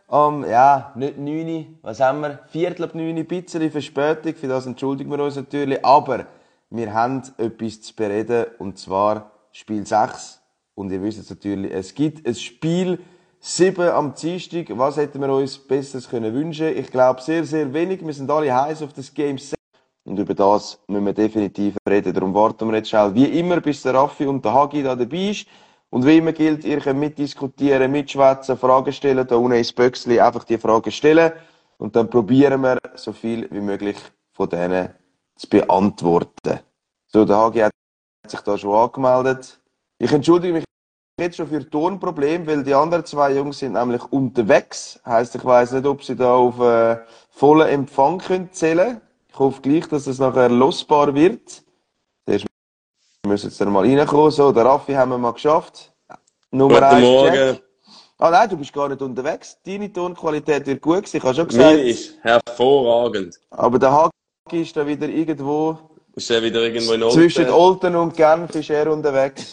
Ja, nicht 9, was haben wir? Viertel ab 9, ein bisschen Verspätung, für das entschuldigen wir uns natürlich, aber wir haben etwas zu bereden, und zwar Spiel 6. Und ihr wisst es natürlich, es gibt ein Spiel 7 am Dienstag. Was hätten wir uns Besseres können wünschen? Ich glaube, sehr, sehr wenig. Wir sind alle heiß auf das Game 6. Und über das müssen wir definitiv reden. Darum warten wir jetzt schnell, wie immer, bis der Raffi und der Hagi da dabei ist. Und wie immer gilt, ihr könnt mitdiskutieren, mitschwätzen, Fragen stellen. Da unten ins Böckchen einfach die Fragen stellen. Und dann probieren wir, so viel wie möglich von denen zu beantworten. So, der Hagi hat sich da schon angemeldet. Ich entschuldige mich jetzt schon für Tonproblem, weil die anderen zwei Jungs sind nämlich unterwegs. Heisst, ich weiss nicht, ob sie da auf vollen Empfang können zählen. Ich hoffe gleich, dass es nachher losbar wird. Zuerst müssen jetzt dann mal reinkommen. So, der Raffi haben wir mal geschafft. Nummer Guten 1 Morgen. Check. Ah nein, du bist gar nicht unterwegs. Deine Tonqualität wird gut gewesen, ich habe schon Meine gesagt. ist hervorragend. Aber der Hagi ist da wieder irgendwo Ist er wieder irgendwo in zwischen Olten? Olten und Genf ist er unterwegs.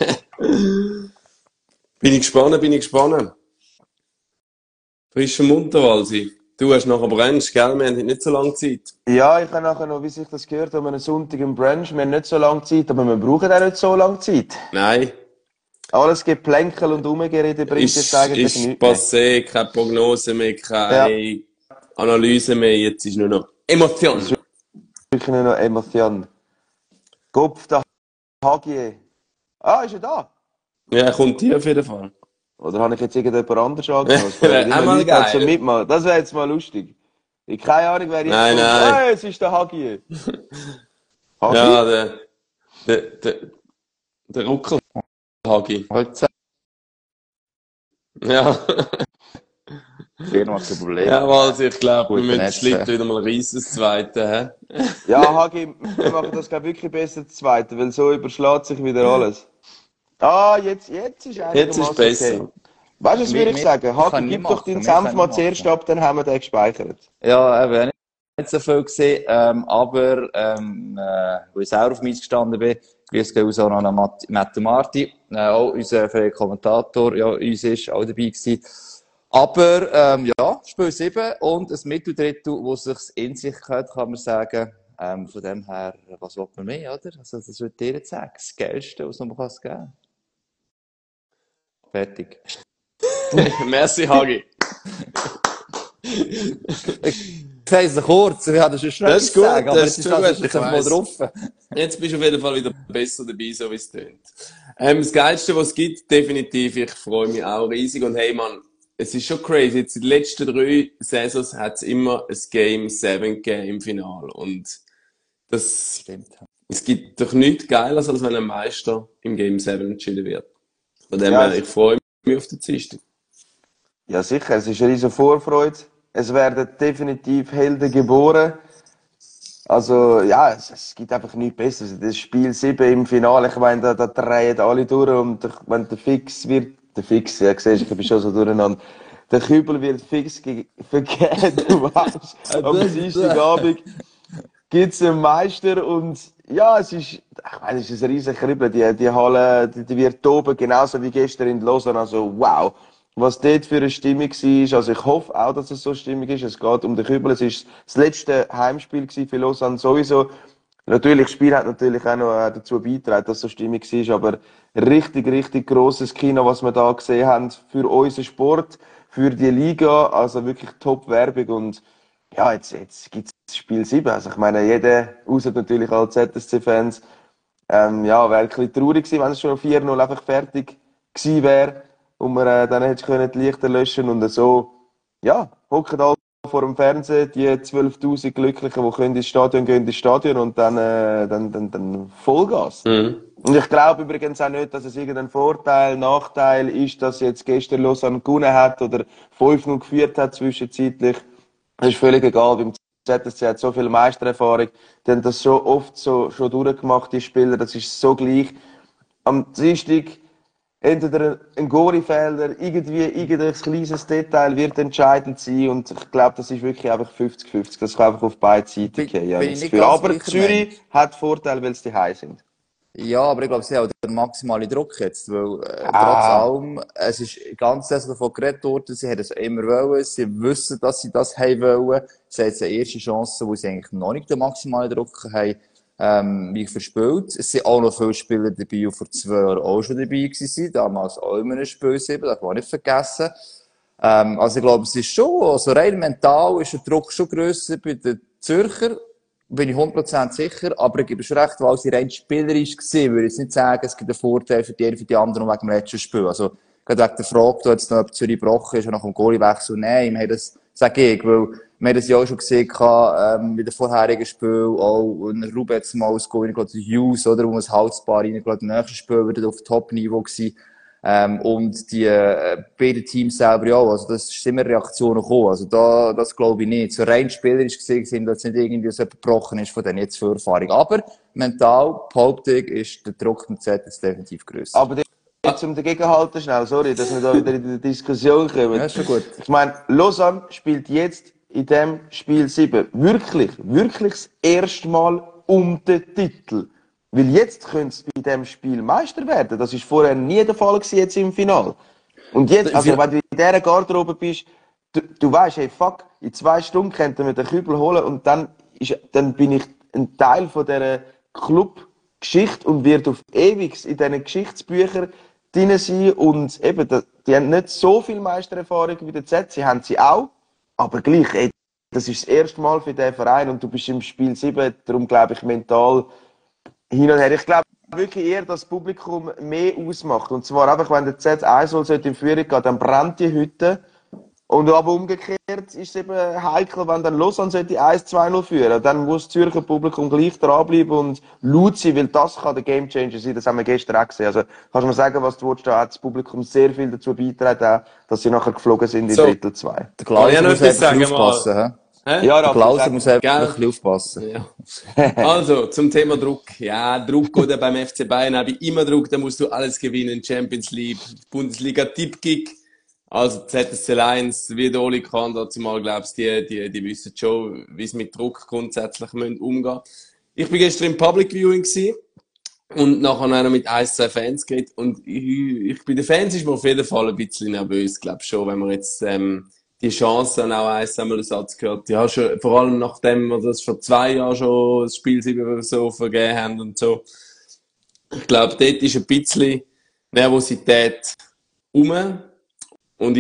Bin ich gespannt. Frisch und munter, Walsi. Du hast nachher Brunch, gell? Wir haben nicht so lange Zeit. Ja, ich habe nachher noch, wie sich das gehört, um einen Sonntag im Brunch. Wir haben nicht so lange Zeit, aber wir brauchen auch nicht so lange Zeit. Nein. Alles Geplänkel und Umgerede bringt jetzt eigentlich Ist nichts mehr. passé, keine Prognose mehr, Ja, keine Analyse mehr. Jetzt ist nur noch Emotion. es ist wirklich nur noch Emotion. Kopf, der Hagi. Ah, ist er da? Ja, er kommt hier auf jeden Fall. Oder habe ich jetzt irgendjemand anders angenommen? Es fehlen immer Einmal Leute halt zum geil. Mitmachen. Das wäre jetzt mal lustig. Ich keine Ahnung, wer jetzt Nein, kommt. nein. Ah, es ist der Hagi. Hagi? Ja, der Ruckel-Hagi. Heute Ja. Firma kein Problem. Ja, Walsi, ich glaube, wir Gute müssen das Netze. Schlitten wieder mal reissen, das Zweite, hä? Ja, Hagi, wir machen das glaub ich, wirklich besser das Zweite, weil so überschlägt sich wieder alles. Ah, jetzt ist Jetzt ist einigermaßen okay. besser. Weißt du, was würde ich sagen? Ich Hagi, kann nie gib doch machen, deinen wir können Senf nie mal zuerst machen. ab, dann haben wir den gespeichert. Ja, eben nicht so viel gesehen, aber wo ich selber auf mich gestanden bin, grüß gehen raus auch noch an Matthew Marti, auch unser freier Kommentator, ja, uns ist auch dabei gewesen. Aber ja, Spiel 7 und ein Mitteldrittel, wo es sich in sich hat, kann man sagen. Von dem her, was will man mehr, oder? Also, das würde ich dir jetzt sagen. Das Geilste, was man geben kann. Fertig. Merci, Hagi. Ich sage es kurz, ich hatte schon Das ist gut, sagen, aber das jetzt ist ist gut, das ich einfach mal weiss. drauf. Jetzt bist du auf jeden Fall wieder besser dabei, so wie es tönt. Das Geilste, was es gibt, definitiv, ich freue mich auch riesig. Und hey, Mann, es ist schon crazy. Jetzt in den letzten 3 Saisons hat es immer ein Game 7 gegeben im Finale. Und das, Stimmt. es gibt doch nichts Geiles, als wenn ein Meister im Game 7 entschieden wird. Von dem Ja, her, ich freue mich auf den Dienstag. ja, sicher, es ist eine riesige Vorfreude. Es werden definitiv Helden geboren. Also, ja, es gibt einfach nichts Besseres. Das Spiel 7 im Finale, ich meine, da drehen alle durch und wenn der Fix wird, ja, siehst du, ich bin schon so durcheinander. Der Kübel wird fix vergeben, du weißt. Am Dienstagabend gibt's einen Meister und, ja, ich meine, es ist ein riesen Kribbeln. Die Halle, die wird toben, genauso wie gestern in Lausanne. Also, wow. Was dort für eine Stimmung war. Also ich hoffe auch, dass es so stimmig ist. Es geht um den Kübel. Es ist das letzte Heimspiel für Lausanne sowieso. Natürlich, das Spiel hat natürlich auch noch dazu beigetragen, dass es so stimmig war. Aber richtig, richtig grosses Kino, was wir da gesehen haben für unseren Sport, für die Liga. Also wirklich Top-Werbung. Und ja, jetzt gibt's Spiel 7. Also ich meine, jeder, außer natürlich alle ZSC-Fans, ja, wäre ein bisschen traurig gewesen, wenn es schon 4-0 einfach fertig gewesen wäre. Und wir dann hätte können die Lichter löschen und so, ja, hocken alle vor dem Fernsehen, die 12.000 Glücklichen, die können ins Stadion gehen, ins Stadion und dann Vollgas. Mhm. Und ich glaube übrigens auch nicht, dass es irgendein Vorteil, Nachteil ist, dass jetzt gestern Lausanne gewonnen hat oder 5-0 geführt hat zwischenzeitlich. Das ist völlig egal. Beim ZSC hat so viel Meistererfahrung. Die haben das schon oft schon durchgemacht, die Spieler. Das ist so gleich. Am Dienstag entweder ein Goalie-Fehler, irgendein kleines Detail wird entscheidend sein und ich glaube, das ist wirklich einfach 50-50. Das kann einfach auf beide Seiten gehen. Ja, bin das ich nicht Gefühl. ganz Aber gleicher Zürich hat Vorteil, weil sie daheim sind. Ja, aber ich glaube, sie haben auch den maximalen Druck jetzt, weil trotz Ah, allem, es ist ganz davon geredet worden, sie haben es immer wollen, sie wissen, dass sie das haben wollen, sie haben jetzt eine erste Chance, wo sie eigentlich noch nicht den maximalen Druck haben, wie verspielt. Es sind auch noch viele Spieler dabei, die vor 2 Jahren auch schon dabei waren, damals auch in einem Spiel 7, darf man auch nicht vergessen. Also ich glaube, es ist schon, also rein mental ist der Druck schon grösser bei den Zürcher, bin ich 100% sicher, aber ich gebe schon recht, weil sie rein spielerisch gesehen, würde ich jetzt nicht sagen, es gibt einen Vorteil für die einen, für die anderen wegen dem letzten Spiel. Also, gerade wegen der Frage, du jetzt noch, ob Zürich gebrochen ist und nach dem Goaliewechsel, nein, wir haben das, sage ich, weil wir haben das ja auch schon gesehen, bei den vorherigen Spielen, auch, in Ruben jetzt mal als Goal, ich glaube, Hughes, oder, wo man das Halsbar rein, ich glaube, im nächsten Spiel wird auf Top-Niveau gewesen. Und die beiden Teams selber ja auch. Also das ist immer Reaktionen gekommen. Also das glaube ich nicht. So rein spielerisch gesehen sind, dass nicht irgendwie so gebrochen ist von denen jetzt für Erfahrung. Aber mental, behaupte ich, ist der Druck im Z jetzt definitiv grösser. aber jetzt um dagegen halten schnell, sorry, dass wir da wieder in die Diskussion kommen. Ja, ist schon gut. Ich meine, Lausanne spielt jetzt in dem Spiel 7 wirklich das erste Mal um den Titel. Weil jetzt können sie bei dem Spiel Meister werden. Das ist vorher nie der Fall gewesen, jetzt im Finale. Und jetzt, also wenn du in dieser Garderobe bist, du weißt, hey, fuck, in 2 Stunden könnten wir den Kübel holen und dann bin ich ein Teil von dieser Club-Geschichte und wird auf ewig in diesen Geschichtsbüchern drin sein und eben, die haben nicht so viel Meistererfahrung wie der Z, sie haben sie auch, aber gleich, ey, das ist das erste Mal für diesen Verein und du bist im Spiel 7, darum glaube ich mental hin und her. Ich glaube wirklich eher, dass das Publikum mehr ausmacht. Und zwar einfach, wenn der Z 1-0 in Führung geht, dann brennt die Hütte. Und aber umgekehrt ist es eben heikel, wenn dann Lausanne 1-2-0 führen. Dann muss das Zürcher Publikum gleich dranbleiben und laut sein, weil das kann der Gamechanger sein. Das haben wir gestern auch gesehen. Also kannst du mir sagen, was du willst, da hat das Publikum sehr viel dazu beigetragen, dass sie nachher geflogen sind in So, Drittel 2. Der kann ich auch Klauser noch muss etwas einfach ein sagen bisschen mal? aufpassen, hä? Hä? Ja, Der Raffi, Klauser sag muss mal. einfach ein Gell? bisschen aufpassen. Ja. Also, zum Thema Druck. Ja, Druck oder beim FC Bayern habe ich immer Druck, da musst du alles gewinnen. Champions League, Bundesliga, Tippkick. Also ZSC Lions, wie der Oli kann, dazu mal glaubst die wissen schon, wie sie mit Druck grundsätzlich umgehen müssen. Ich bin gestern im Public Viewing gewesen und nachher noch mit ein, zwei Fans geredet und bei den Fans ist man auf jeden Fall ein bisschen nervös, glaube schon, wenn man jetzt die Chance dann auch einmal einen Satz gehört. Ja, schon, vor allem nachdem wir das vor 2 Jahren schon das Spiel 7 so vergeben haben und so. Ich glaube, dort ist ein bisschen Nervosität rum. Und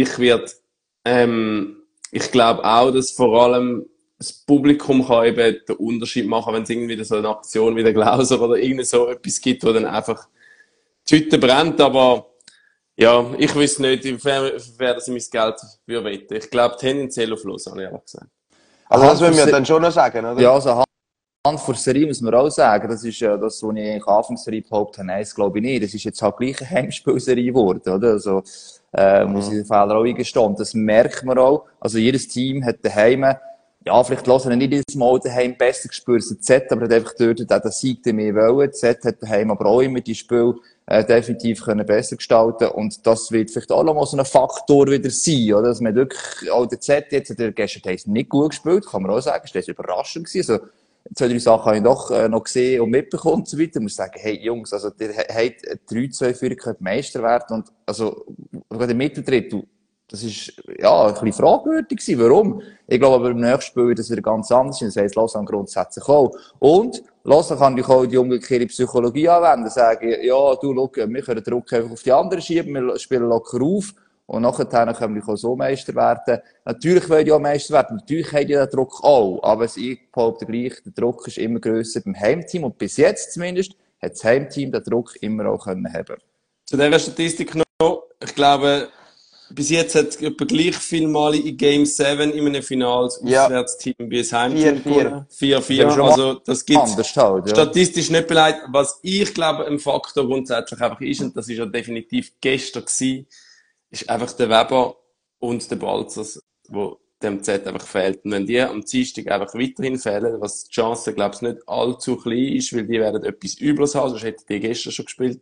ich glaube auch, dass vor allem das Publikum kann eben den Unterschied machen, wenn es irgendwie so eine Aktion wie der Glauser oder irgend so etwas gibt, wo dann einfach die Hütte brennt. Aber ja, ich wüsste nicht, inwiefern dass ich mein Geld würde wetten. Ich glaube tendenziell auf Lausanne, ehrlich gesagt. Also das Anhand wollen wir von, dann schon noch sagen, oder? ja, also anhand der Serie muss man auch sagen, das ist ja das, was ich eigentlich Anfangs der Serie behauptet habe, nein, das glaube ich nicht. Das ist jetzt halt gleich eine Heimspielserie geworden, oder? Also, muss ich den Fehler auch eingestehen. Und das merkt man auch. Also, jedes Team hat daheim, ja, vielleicht hören nicht jedes Mal daheim besser gespürt als der Z, aber hat einfach dort auch den Sieg mehr wollen. Z hat daheim aber auch immer die Spiel, definitiv können besser gestalten. Und das wird vielleicht auch noch mal so ein Faktor wieder sein, oder? Dass man wirklich, auch der Z jetzt, hat er gestern nicht gut gespielt, kann man auch sagen. Das war überraschend gewesen. Also, 2, 3 Sachen habe ich doch noch gesehen und mitbekommen und so weiter. Ich muss sagen, hey Jungs, also ihr habt 3-2-Führung, könnt Meister werden und also gerade im Mitteldrittel, das ist ja ein bisschen fragwürdig gewesen. Warum? Ich glaube aber im nächsten Spiel wird das wieder ganz anders sein. Das heisst, Lausanne grundsätzlich auch. Und Lausanne kann natürlich auch die umgekehrte Psychologie anwenden. Sagen, ja, du, schau, wir können den Druck einfach auf die anderen schieben, wir spielen locker auf. Und nachher können wir auch so Meister werden. Natürlich wollen die auch Meister werden. Natürlich haben die den Druck auch. Aber ich behaupte gleich, der Druck ist immer grösser beim Heimteam. Und bis jetzt zumindest hat das Heimteam den Druck immer auch können haben. Zu dieser Statistik noch. Ich glaube, bis jetzt hat es etwa gleich viele Male in Game 7 in einem Finale das Ja, Auswärtsteam wie das Heimteam 4-4. gewonnen. Das ist 4-4. aber schon mal Also, das gibt's anders halt, ja. statistisch nicht beleidigt. Was ich glaube, ein Faktor grundsätzlich einfach ist, und das ist ja definitiv gestern gewesen, ist einfach der Weber und der Balzers, wo dem Z einfach fehlt. Und wenn die am Dienstag einfach weiterhin fehlen, was die Chance, glaube ich, nicht allzu klein ist, weil die werden etwas Übles haben, sonst hätten die gestern schon gespielt.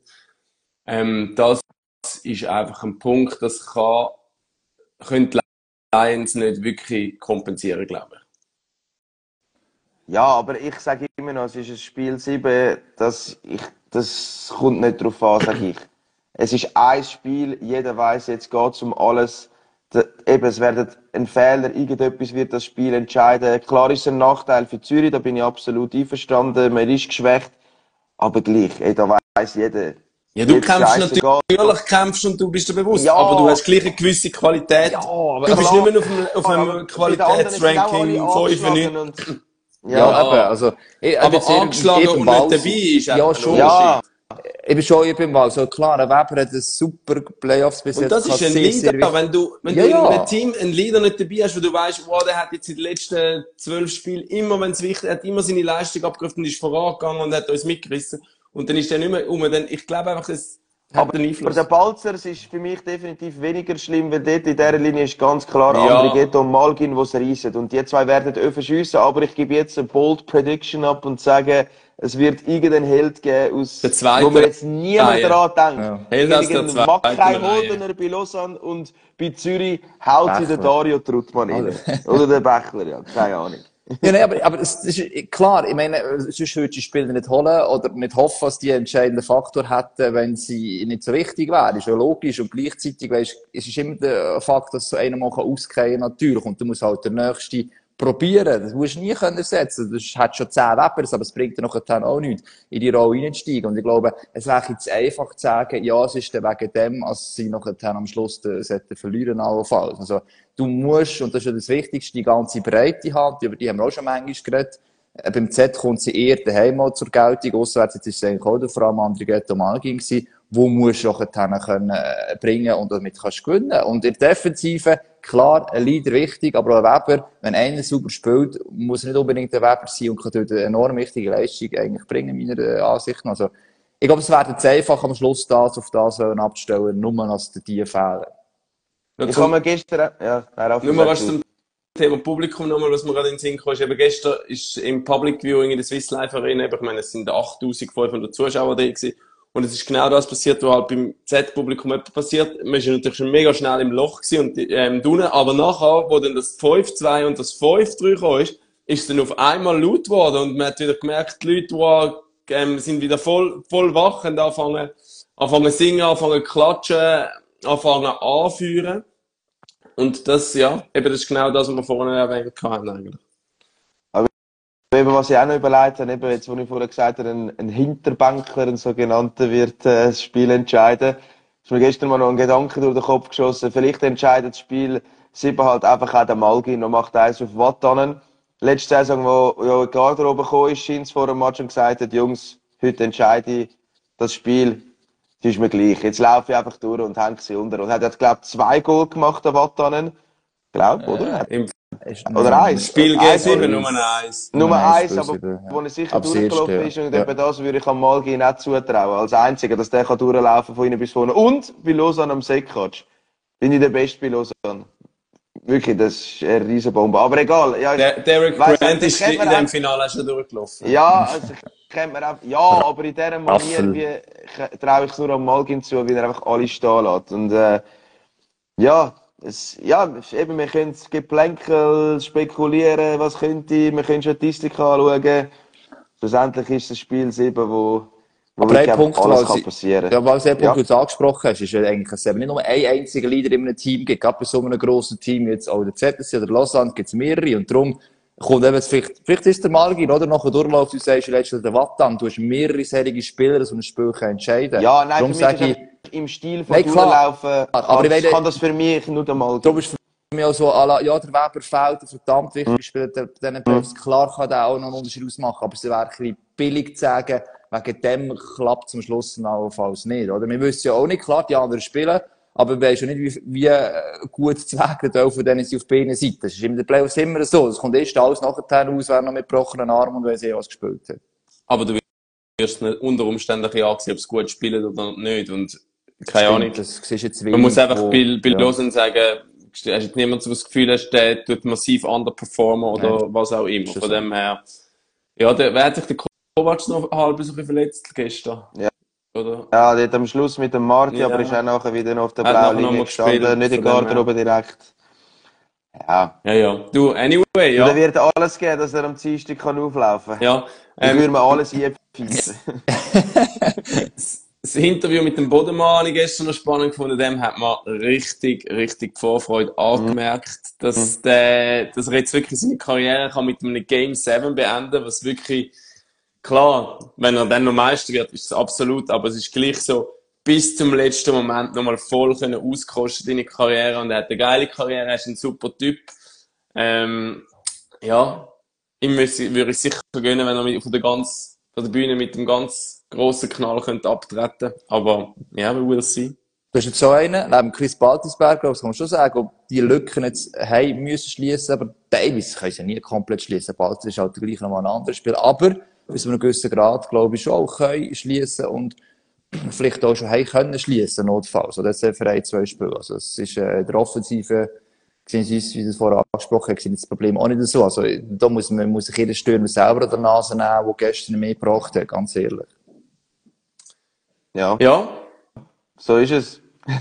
Das ist einfach ein Punkt, das können die Lions nicht wirklich kompensieren, glaube ich. Ja, aber ich sage immer noch, es ist ein Spiel 7, dass das kommt nicht drauf an, sag ich. Es ist ein Spiel, jeder weiß, jetzt geht's um alles. Eben, es wird ein Fehler, irgendetwas wird das Spiel entscheiden. Klar ist es ein Nachteil für Zürich, da bin ich absolut einverstanden. Man ist geschwächt, aber gleich, da weiss jeder. Ja, du Jetzt kämpfst scheissegal. natürlich kämpfst und du bist dir bewusst, Ja. aber du hast gleich eine gewisse Qualität. Ja, aber Du bist klar. nicht mehr auf Aber einem bei den anderen sind auch alle Qualitätsranking angeschlagen 95. und, Ja, ja. eben, also, Aber angeschlagen und nicht dabei ist ja, einfach ein schon. Ja. Unterschied. Eben schon, ich bin mal so klar, der Weber hat ein super Playoffs bis Und jetzt das ist ein sehr, Leader, sehr wichtig. wenn du Ja, in ja. einem Team einen Leader nicht dabei hast, wo du weißt, wow, der hat jetzt in den letzten 12 Spielen immer, wenn es wichtig ist, hat immer seine Leistung abgerufen und ist vorangegangen und hat uns mitgerissen. Und dann ist der nicht mehr Dann, ich glaube einfach, das hat einen Aber Einfluss. der Balzer ist für mich definitiv weniger schlimm, weil dort in dieser Linie ist ganz klar Ja. Andrighetto und Malgin, die es reissen. Und die zwei werden öffnen schiessen, aber ich gebe jetzt eine bold Prediction ab und sage, es wird irgendeinen Held geben, Der zweite wo man jetzt niemand Reihe. daran denkt. Ja. Held aus der Irgendein zweiten Mackay Reihe. Holdener bei Lausanne und bei Zürich haut sie den Bächler. Dario Truttmann rein. Oder der Bächler, ja, keine Ahnung. Ja, nein, aber es ist klar, ich meine, sonst würdest du die Spieler nicht holen oder nicht hoffen, dass die einen entscheidenden Faktor hätten, wenn sie nicht so wichtig wären. Ist ja logisch. Und gleichzeitig, weisst, es ist immer der Fakt, dass so einer mal ausgehen kann, natürlich. Und du musst halt der Nächste probieren. Das musst du nie können ersetzen. Du hast schon 10 Webers, aber es bringt dir nachher auch nichts, in die Rolle reinzusteigen. Und ich glaube, es wäre jetzt einfach zu sagen, ja, es ist dann wegen dem, als sie nachher am Schluss verlieren, allenfalls. Also, du musst, und das ist ja das Wichtigste, die ganze Breite haben, über die haben wir auch schon manchmal geredet. Beim Z kommt sie eher daheim mal zur Geltung, auswärts jetzt ist es eigentlich auch vor allem Andrighetto Malgin gewesen, wo musst du auch können bringen und damit kannst du gewinnen. Und in der Defensive, klar, ein Leader wichtig, aber auch ein Weber, wenn einer super spielt, muss er nicht unbedingt ein Weber sein und kann dort eine enorm wichtige Leistung eigentlich bringen, meiner Ansicht nach. Also, ich glaube, es wäre jetzt einfach am Schluss das auf das abzustellen, nur als die fehlen. Ja, Ich habe mir gestern, ja, Nur mal was zum Thema Publikum nochmal, was mir gerade in den Sinn kam, ist eben gestern ist im Public Viewing in der Swiss Life Arena, ich meine, es sind 8500 Zuschauer da gewesen. Und es ist genau das passiert, was halt beim Z-Publikum etwas passiert. Man ist natürlich schon mega schnell im Loch gewesen und, unten. Aber nachher, wo dann das 5-2 und das 5-3 gekommen ist es dann auf einmal laut geworden und man hat wieder gemerkt, die Leute, die, sind wieder voll wach und anfangen singen, anfangen klatschen, anfangen anführen. Und das, ja, eben, das ist genau das, was wir vorhin erwähnt haben, eigentlich. Eben, was ich auch noch überlegt habe, eben jetzt, wo ich vorher gesagt habe, ein Hinterbänkler, ein sogenannter, wird das Spiel entscheiden. Ist mir gestern mal noch ein Gedanke durch den Kopf geschossen. Vielleicht entscheidet das Spiel 7 halt einfach auch der Malgin und macht eins auf Vatanen. Letzte Saison, wo ja in die Garderobe gekommen ist, scheint vor dem Match und gesagt hat, Jungs, heute entscheide ich das Spiel. Das ist mir gleich. Jetzt laufe ich einfach durch und hänge sie unter. Und er hat, glaube ich, 2 Goal gemacht, der Vatanen. Glaub, oder? Oder eins. Spiel Eins G7 oder- Nummer 1. Nummer Nein, eins, aber Spiel 7, ja. wo er sicher Ab das durchgelaufen erste, ist. Und ja. eben das würde ich am Malgin nicht zutrauen. Als Einziger, dass der kann durchlaufen von innen bis vorne. Und bei Lausanne am Seekatsch. Bin ich der Beste bei Lausanne. Wirklich, das ist eine Riesenbombe. Aber egal. Ja, Derek weiss Grant nicht, ist das in kennt man dem Finale auch schon durchgelaufen. ja, also ich kennt mir auch, ja, aber in dieser Manier, Raffel. wie traue ich es nur am Malgin zu, wie er einfach alle stehen lässt. Und ja, eben, wir können Geplänkel spekulieren, was könnte, wir können Statistik anschauen. Schlussendlich ist das Spiel 7, wo Aber wirklich ein Punkt, alles was kann passieren. ja, weil der Punkt, Ja. den du angesprochen hast, ist ja eigentlich, dass es eben nicht nur einen einzigen Leader in einem Team gibt. Gerade bei so einem grossen Team, wie jetzt auch der ZSC oder Lausanne, gibt es mehrere. Und darum kommt eben vielleicht ist der Malgin, oder? Nach dem Durchlauf, du sagst, letztens der Wattan, du hast mehrere serige Spieler, die so ein Spiel entscheiden können. Ja, nein, darum für mich sage ist ich, einfach im Stil von Nein, klar. Durchlaufen, Aber ich meine- kann das für mich nur der Malgin. darum ist für mich auch so, ja, der Weber fehlt, ein verdammt wichtiger Spieler, diesen Playoffs. Klar kann der auch noch einen Unterschied ausmachen, aber es wäre ein bisschen billig zu sagen, wegen dem klappt zum Schluss allenfalls nicht, oder? Wir wissen ja auch nicht, klar, die anderen spielen, aber wir wissen ja nicht, wie gut zu wegen von denen sind auf beiden Seiten. Das ist in den Playoffs immer so. Es kommt erst alles nachher raus, wer noch mit gebrochenen Arm und wer was gespielt hat. Aber du wirst nicht unter Umständen ein bisschen ansehen, ob es gut spielt oder nicht. Und keine Ahnung. Das siehst du jetzt Man muss einfach bei ja. Lausanne sagen, hast jetzt niemand so das Gefühl, hast, der tut massiv underperformen oder was auch immer. Ist das Von so? dem her, ja, wer hat sich der Kovac noch halb so ein bisschen verletzt gestern? Ja. Oder? Ja, dort am Schluss mit dem Marti, Ja. aber ist auch nachher wieder noch auf der Hat blauen nachher noch Linie mal gespielt, gestanden, nicht in die von dem Garderobe direkt. Ja. Ja. Du, anyway, Ja. ja. Er wird alles geben, dass er am Dienstag auflaufen kann. Ja. Ich würde mir alles einpfeifen, fies. Das Interview mit dem Bodemann habe ich gestern noch spannend gefunden. Dem hat man richtig, richtig die Vorfreude angemerkt, dass er jetzt wirklich seine Karriere kann mit einem Game 7 beenden, was wirklich, klar, wenn er dann noch Meister wird, ist es absolut, aber es ist gleich so, bis zum letzten Moment nochmal voll können auskosten in die Karriere, und er hat eine geile Karriere, er ist ein super Typ. Ja, würde ich sicher gönnen, wenn er von der Bühne mit dem ganz grossen Knall könnte abtreten. Aber, ja, we will see. Du hast jetzt so einen, neben Chris Baltisberger, das kann man schon sagen, ob die Lücken jetzt haben müssen schließen, aber teilweise können sie nie komplett schließen. Baltis ist halt gleich nochmal ein anderes Spiel. Aber, bis zu einem gewissen Grad, glaube ich, schon auch können schließen und vielleicht auch schon haben können schließen, notfalls. Also das sind für 2 Spiele. Also es ist, der Offensive, wie du es vorher angesprochen hast, das Problem auch nicht so. Also, da muss sich jeder Stürmer selber an der Nase nehmen, der gestern mehr gebracht hat, ganz ehrlich. Ja, Ja, so ist es.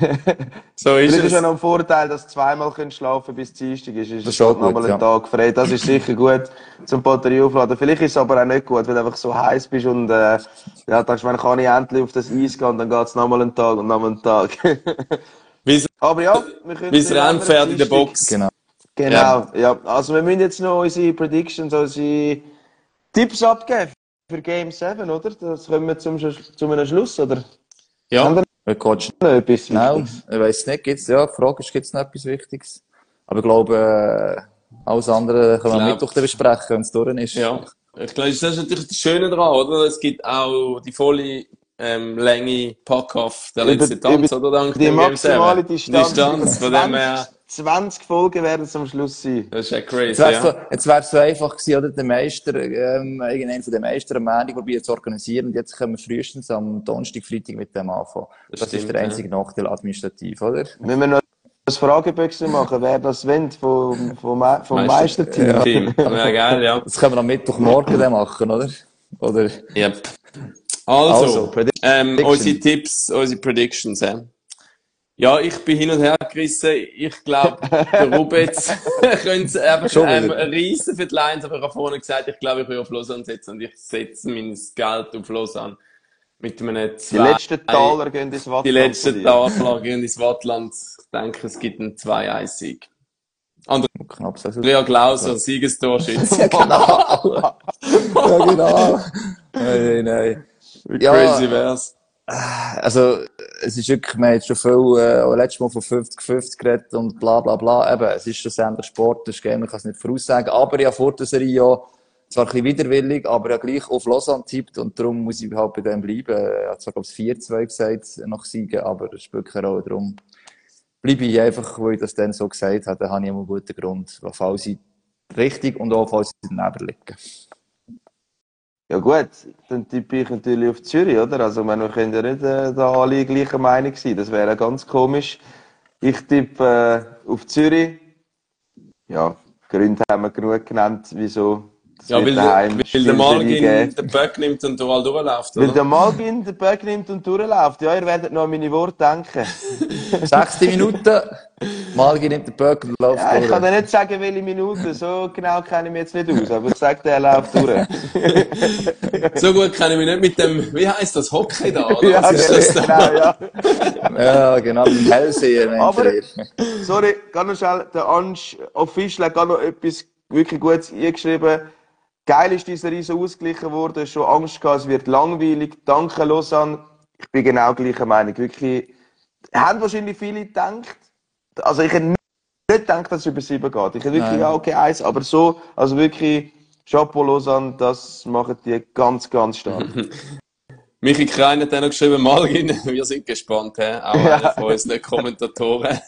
so ist Vielleicht ist es. ja noch ein Vorteil, dass du zweimal schlafen bis Dienstag ist. Das ist Es schon geht nochmal gut, einen ja. Tag frei. Das ist sicher gut zum Batterie aufladen. Vielleicht ist es aber auch nicht gut, weil du einfach so heiß bist und ja, denkst, man kann ich endlich auf das Eis gehen, und dann geht es nochmal einen Tag und nochmal einen Tag. Wie Aber ja, wir können das Rennpferd in der Dienstag. Box. Genau. Genau, ja. Also wir müssen jetzt noch unsere Predictions, unsere Tipps abgeben für Game 7, oder? Das kommen wir zum einem Schluss, oder? Ja. Haben Wer coacht wir noch etwas schnell? Wichtiges? Ich weiss nicht, die Frage ist, gibt's noch etwas Wichtiges? Aber ich glaube, alles andere können wir am Mittwoch dann besprechen, wenn es durch ist. Ja. Ich glaube, das ist natürlich das Schöne daran, oder? Es gibt auch die volle Länge Pack-Off, der letzte Tanz, oder? Dank Die dem Game maximale 7. Distanz. Distanz, von dem her, 20 Folgen werden es am Schluss sein. das ist ja crazy, Jetzt wär's so einfach gewesen, oder? Der Meister, irgendein von den Meistern am Montag probiert zu organisieren, und jetzt können wir frühestens am Donnerstag, Freitag mit dem anfangen. Das ist stimmt, der einzige Nachteil administrativ, oder? Wenn wir noch ein Frageböckchen machen, wer das wollt vom Meisterteam. Ja. Team. Ja, geil, ja. Das können wir am Mittwochmorgen dann machen, oder? Oder? Yep. Also, Unsere Tipps, unsere Predictions, Ja, ich bin hin und her gerissen. Ich glaube, der Rubitz könnte einfach Schon wieder. reissen für die Lions, aber ich habe vorhin gesagt, ich glaube, ich will auf Lausanne setzen, und ich setze mein Geld auf Lausanne. Mit einem Die letzten Taler gehen ins Wattland. Die letzten Taler gehen ins Wattland. Ich denke, es gibt einen 2-1-Sieg. Knapp so. Andrea Glauser, Siegestorschütze. Ja, genau. Ja, genau. Nein. Wie Ja. crazy wär's? Also, es ist wirklich, wir haben jetzt schon viel, letztes Mal von 50-50 geredet und bla, bla, bla. Eben, es ist schlussendlich Sport, das ist Game, man kann es nicht voraussagen. Aber ja, vor der Serie ja, zwar ein bisschen widerwillig, aber ja gleich auf Lausanne tippt, und darum muss ich halt bei dem bleiben. Er hat zwar, glaube ich, 4-2 gesagt, nach Siegen, aber das spielt keine Rolle. Darum bleibe ich einfach, weil ich das dann so gesagt habe, dann habe ich immer einen guten Grund, falls sie richtig und auch falls sie daneben liegen. Ja gut, dann tippe ich natürlich auf Zürich, oder? Also ich meine, wir können ja nicht da alle gleicher Meinung sein. Das wäre ganz komisch. Ich tippe auf Zürich. Ja, Gründe haben wir genug genannt, wieso. Das Ja, wird weil daheim der Spielserie Malgin geben. den Böck nimmt und überall durchläuft, Weil oder? der Malgin den Böck nimmt und durchläuft. Ja, ihr werdet noch an meine Worte denken. 6. Minute, Malgi nimmt den Böck und läuft Ja, ich kann durch. dir nicht sagen, welche Minute. So genau kenne ich mich jetzt nicht aus. Aber ich sage dir, er läuft durch. So gut kenne ich mich nicht mit dem, wie heisst das, Hockey da, oder? Ja, Was ist das genau, da? ja. Ja, genau, mit dem Hellseher, Aber- meint ihr. Sorry, ganz noch schnell, der Ansch Official hat gerade noch etwas wirklich Gutes eingeschrieben. Geil ist diese Serie so ausgeglichen worden, schon Angst gehabt, es wird langweilig. Danke, Lausanne. Ich bin genau gleicher Meinung. Wirklich, haben wahrscheinlich viele gedacht. Also ich hätte nicht gedacht, dass es über 7 geht. Ich hätte wirklich, Nein. ja, okay, 1, aber so, also wirklich, Chapeau Lausanne, das machen die ganz, ganz stark. Michi Krein hat dann noch geschrieben, Malgin, wir sind gespannt, auch einer von unseren Kommentatoren.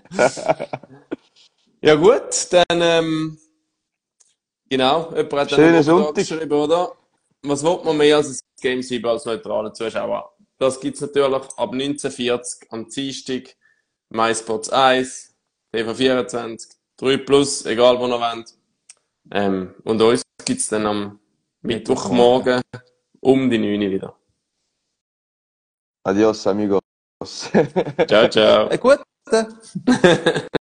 Ja gut, dann, genau, jemand hat dann Schönen noch Sonntag. geschrieben, oder? Was will man mehr als ein Game 7 als neutraler Zuschauer? Das gibt's natürlich ab 1940 am Dienstag, MySports 1, TV24, 3 Plus, egal wo ihr wollt. Und uns gibt's dann am Mittwochmorgen um die 9 Uhr wieder. Adios, amigos. Ciao, ciao. Gut.